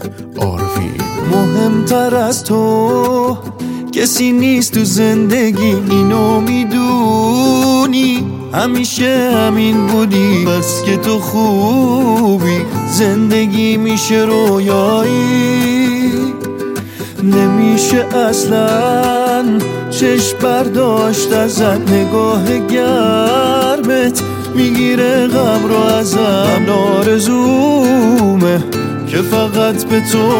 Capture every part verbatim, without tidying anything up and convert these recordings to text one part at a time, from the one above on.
آروین. مهمتر از تو کسی نیست تو زندگی، اینو میدونی، همیشه همین بودی، بس که تو خوبی. زندگی میشه رویایی، نمیشه اصلا چشم برداشت ازت. نگاه گرمت میگیره غم رو ازم، آرزومه که فقط به تو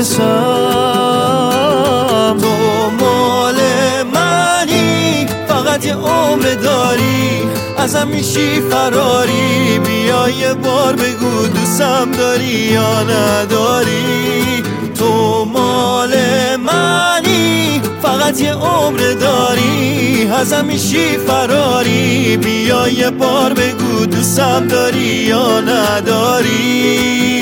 برسم. تو مال منی، فقط یه عمر داری، ازم میشی فراری. بیا یه بار بگو دوستم داری یا نداری. تو مال منی، فقط یه عمر داری، ازم میشی فراری. بیا یه بار بگو دوستم داری یا نداری.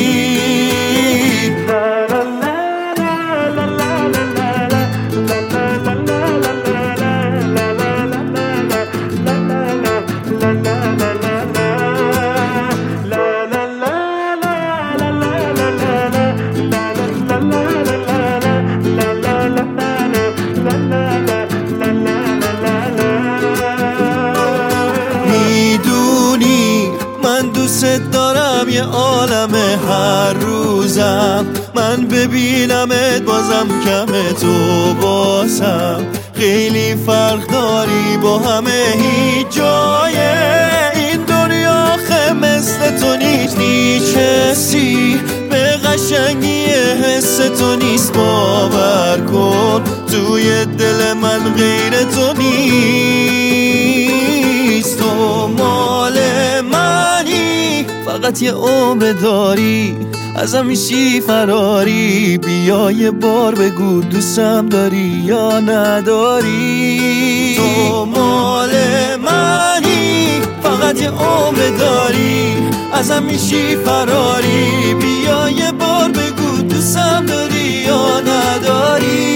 میدونی من دوست دارم یه عالمه، هر روزم من ببینمت بازم کمه. تو بازم خیلی فرق داری با همه، هیچ جای این دنیا خه مثل تو نیست. هیچ حسی به قشنگی حس تو نیست، باور کن توی دل من غیر تو نیست. تو مال منی، فقط یه عمر داری، ازم میشی فراری. بیا یه بار بگو دوستم داری یا نداری. تو مال منی، فقط یه عمر داری، ازم میشی فراری. بیا یه بار بگو دوستم داری یا نداری.